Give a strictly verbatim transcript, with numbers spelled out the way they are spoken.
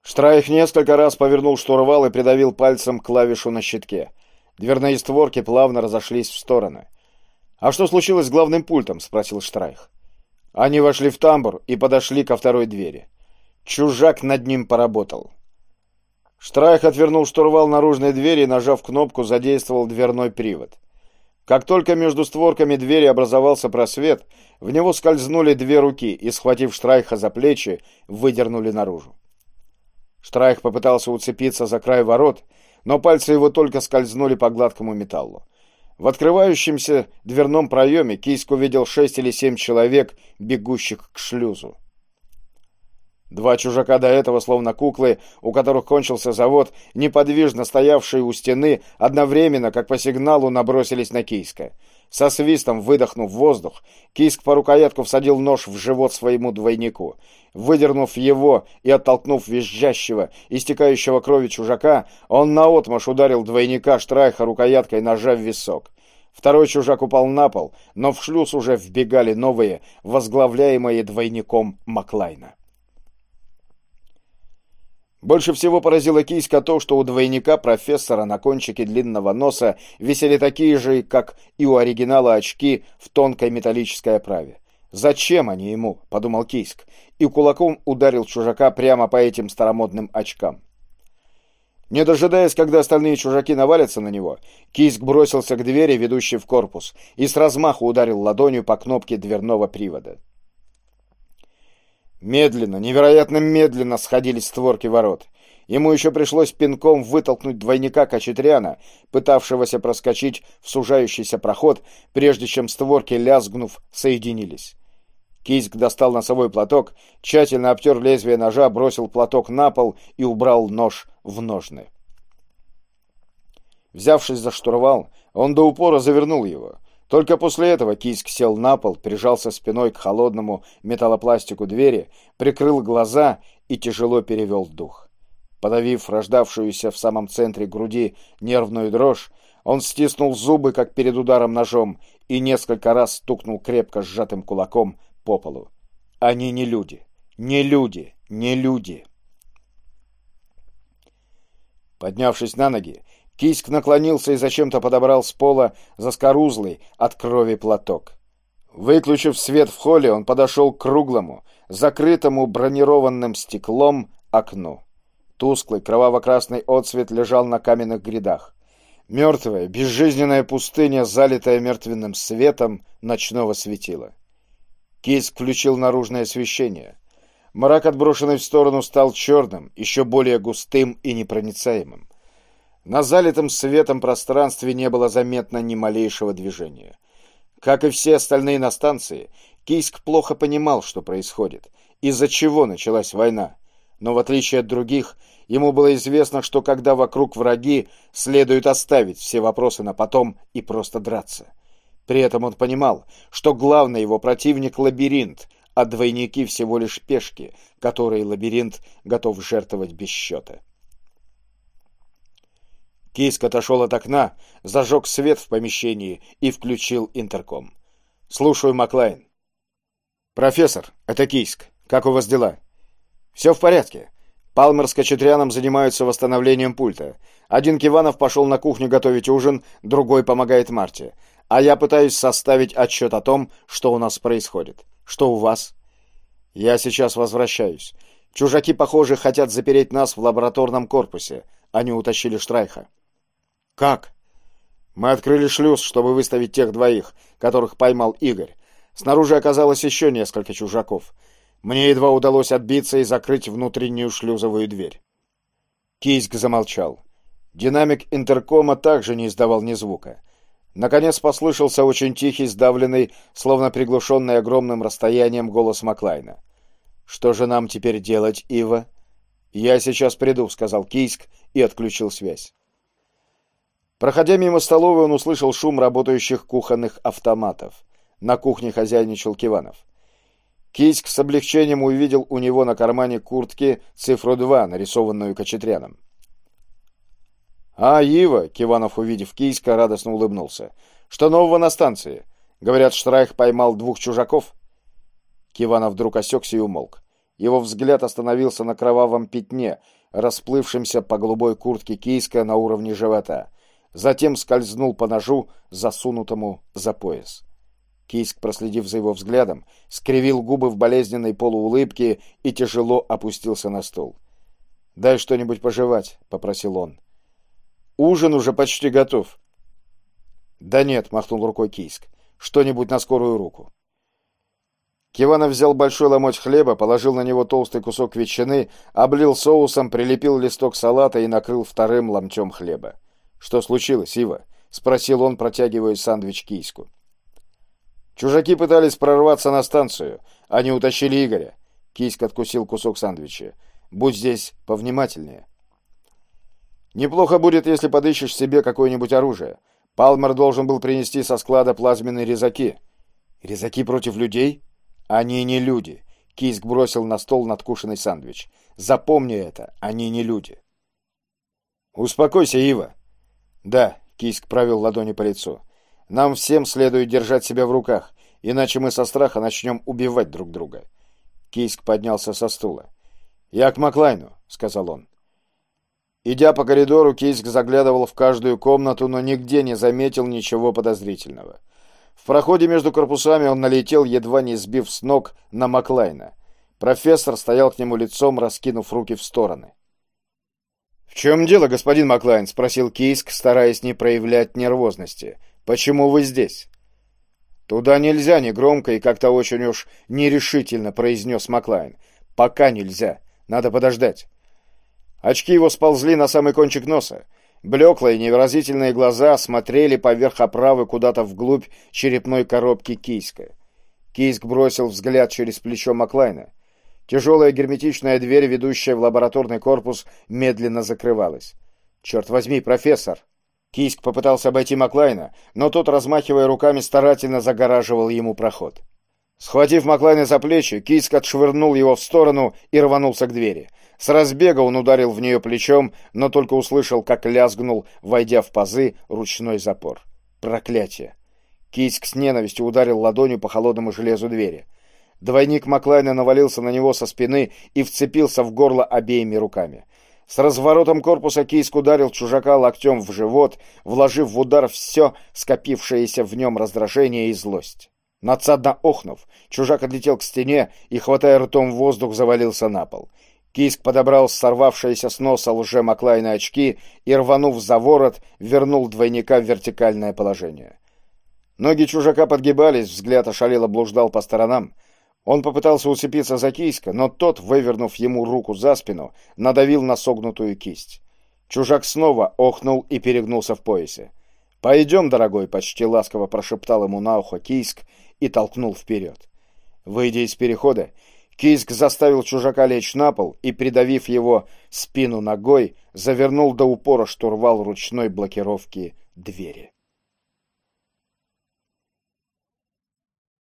Штрайх несколько раз повернул штурвал и придавил пальцем клавишу на щитке. Дверные створки плавно разошлись в стороны. «А что случилось с главным пультом?» — спросил Штрайх. Они вошли в тамбур и подошли ко второй двери. Чужак над ним поработал. Штрайх отвернул штурвал наружной двери и, нажав кнопку, задействовал дверной привод. Как только между створками двери образовался просвет, в него скользнули две руки и, схватив Штрайха за плечи, выдернули наружу. Штрайх попытался уцепиться за край ворот, но пальцы его только скользнули по гладкому металлу. В открывающемся дверном проеме Кийск увидел шесть или семь человек, бегущих к шлюзу. Два чужака до этого, словно куклы, у которых кончился завод, неподвижно стоявшие у стены, одновременно, как по сигналу, набросились на Кийска. Со свистом выдохнув воздух, Кийск по рукоятку всадил нож в живот своему двойнику. Выдернув его и оттолкнув визжащего, истекающего крови чужака, он наотмашь ударил двойника Штрайха рукояткой ножа в висок. Второй чужак упал на пол, но в шлюз уже вбегали новые, возглавляемые двойником Маклайна. Больше всего поразило Кийска то, что у двойника профессора на кончике длинного носа висели такие же, как и у оригинала, очки в тонкой металлической оправе. «Зачем они ему?» — подумал Кийск, и кулаком ударил чужака прямо по этим старомодным очкам. Не дожидаясь, когда остальные чужаки навалятся на него, Кийск бросился к двери, ведущей в корпус, и с размаху ударил ладонью по кнопке дверного привода. Медленно, невероятно медленно сходились створки ворот. Ему еще пришлось пинком вытолкнуть двойника Качетряна, пытавшегося проскочить в сужающийся проход, прежде чем створки, лязгнув, соединились. Кийск достал носовой платок, тщательно обтер лезвие ножа, бросил платок на пол и убрал нож в ножны. Взявшись за штурвал, он до упора завернул его. Только после этого Кийск сел на пол, прижался спиной к холодному металлопластику двери, прикрыл глаза и тяжело перевел дух. Подавив рождавшуюся в самом центре груди нервную дрожь, он стиснул зубы, как перед ударом ножом, и несколько раз стукнул крепко сжатым кулаком по полу. Они не люди, не люди, не люди. Поднявшись на ноги, Кийск наклонился и зачем-то подобрал с пола заскорузлый от крови платок. Выключив свет в холле, он подошел к круглому, закрытому бронированным стеклом окну. Тусклый кроваво-красный отсвет лежал на каменных грядах. Мертвая, безжизненная пустыня, залитая мертвенным светом ночного светила. Кийск включил наружное освещение. Мрак, отброшенный в сторону, стал черным, еще более густым и непроницаемым. На залитом светом пространстве не было заметно ни малейшего движения. Как и все остальные на станции, Кийск плохо понимал, что происходит, из-за чего началась война. Но в отличие от других, ему было известно, что когда вокруг враги, следует оставить все вопросы на потом и просто драться. При этом он понимал, что главный его противник — лабиринт, а двойники всего лишь пешки, которые лабиринт готов жертвовать без счета. Кийск отошел от окна, зажег свет в помещении и включил интерком. «Слушаю, Маклайн». «Профессор, это Кийск. Как у вас дела?» «Все в порядке. Палмер с Качетряном занимаются восстановлением пульта. Один Киванов пошел на кухню готовить ужин, другой помогает Марте. А я пытаюсь составить отчет о том, что у нас происходит. Что у вас?» «Я сейчас возвращаюсь. Чужаки, похоже, хотят запереть нас в лабораторном корпусе. Они утащили Штрайха». «Как?» «Мы открыли шлюз, чтобы выставить тех двоих, которых поймал Игорь. Снаружи оказалось еще несколько чужаков. Мне едва удалось отбиться и закрыть внутреннюю шлюзовую дверь». Кийск замолчал. Динамик интеркома также не издавал ни звука. Наконец послышался очень тихий, сдавленный, словно приглушенный огромным расстоянием, голос Маклайна. «Что же нам теперь делать, Ива?» «Я сейчас приду», — сказал Кийск и отключил связь. Проходя мимо столовой, он услышал шум работающих кухонных автоматов. На кухне хозяйничал Киванов. Кийск с облегчением увидел у него на кармане куртки цифру два, нарисованную Качетряном. «А, Ива!» — Киванов, увидев Кийска, радостно улыбнулся. «Что нового на станции? Говорят, Штрайх поймал двух чужаков?» Киванов вдруг осекся и умолк. Его взгляд остановился на кровавом пятне, расплывшемся по голубой куртке Кийска на уровне живота. Затем скользнул по ножу, засунутому за пояс. Кийск, проследив за его взглядом, скривил губы в болезненной полуулыбке и тяжело опустился на стул. «Дай что-нибудь пожевать», — попросил он. «Ужин уже почти готов». «Да нет», — махнул рукой Кийск, — «что-нибудь на скорую руку». Киванов взял большой ломоть хлеба, положил на него толстый кусок ветчины, облил соусом, прилепил листок салата и накрыл вторым ломтем хлеба. «Что случилось, Ива?» — спросил он, протягивая сандвич Кийску. «Чужаки пытались прорваться на станцию. Они утащили Игоря». Кийск откусил кусок сандвича. «Будь здесь повнимательнее». «Неплохо будет, если подыщешь себе какое-нибудь оружие. Палмер должен был принести со склада плазменные резаки». «Резаки против людей?» «Они не люди», — Кийск бросил на стол надкушенный сандвич. «Запомни это, они не люди». «Успокойся, Ива». «Да», — Кийск провел ладони по лицу. «Нам всем следует держать себя в руках, иначе мы со страха начнем убивать друг друга». Кийск поднялся со стула. «Я к Маклайну», — сказал он. Идя по коридору, Кийск заглядывал в каждую комнату, но нигде не заметил ничего подозрительного. В проходе между корпусами он налетел, едва не сбив с ног, на Маклайна. Профессор стоял к нему лицом, раскинув руки в стороны. «В чем дело, господин Маклайн?» — спросил Кийск, стараясь не проявлять нервозности. «Почему вы здесь?» «Туда нельзя», — негромко и как-то очень уж нерешительно произнес Маклайн. «Пока нельзя. Надо подождать». Очки его сползли на самый кончик носа. Блеклые, невыразительные глаза смотрели поверх оправы куда-то вглубь черепной коробки Кийска. Кийск бросил взгляд через плечо Маклайна. Тяжелая герметичная дверь, ведущая в лабораторный корпус, медленно закрывалась. «Черт возьми, профессор!» Кийск попытался обойти Маклайна, но тот, размахивая руками, старательно загораживал ему проход. Схватив Маклайна за плечи, Кийск отшвырнул его в сторону и рванулся к двери. С разбега он ударил в нее плечом, но только услышал, как лязгнул, войдя в пазы, ручной запор. Проклятие! Кийск с ненавистью ударил ладонью по холодному железу двери. Двойник Маклайна навалился на него со спины и вцепился в горло обеими руками. С разворотом корпуса Кийск ударил чужака локтем в живот, вложив в удар все скопившееся в нем раздражение и злость. Надсадно охнув, чужак отлетел к стене и, хватая ртом воздух, завалился на пол. Кийск подобрал сорвавшиеся с носа лже Маклайна очки и, рванув за ворот, вернул двойника в вертикальное положение. Ноги чужака подгибались, взгляд ошалело блуждал по сторонам. Он попытался уцепиться за Кийска, но тот, вывернув ему руку за спину, надавил на согнутую кисть. Чужак снова охнул и перегнулся в поясе. «Пойдем, дорогой», — почти ласково прошептал ему на ухо Кийск и толкнул вперед. Выйдя из перехода, Кийск заставил чужака лечь на пол и, придавив его спину ногой, завернул до упора штурвал ручной блокировки двери.